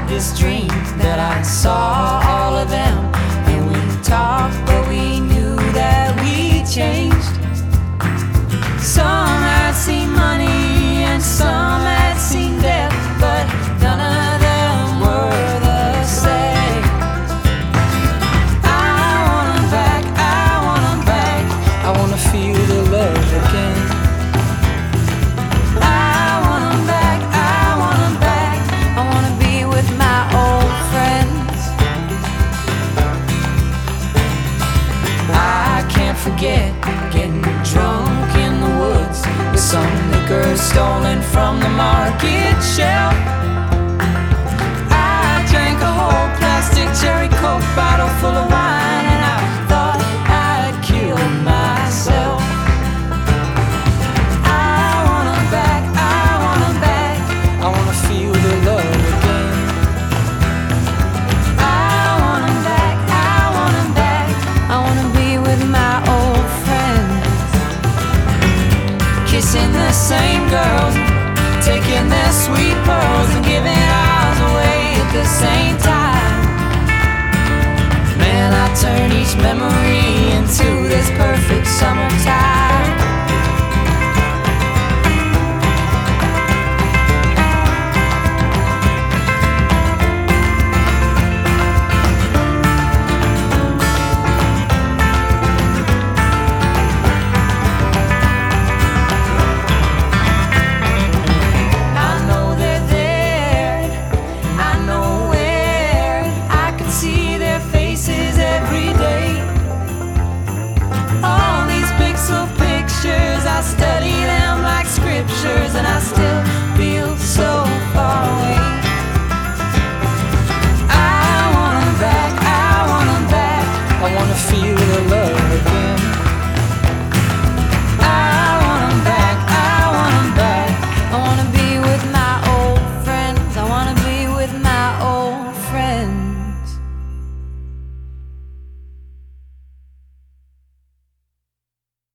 had this dream that I saw all of them, and we talked, but we knew that we changed. Some had seen money and some had seen death, but none of them were the same. I want 'em back, I want 'em back, I wanna feel the love again. I want 'em back, I want 'em back, I wanna be with my old friends. I can't forget getting drunk in the woods with some liquor stolen from the market shelf. I drank a whole plastic cherry Coke by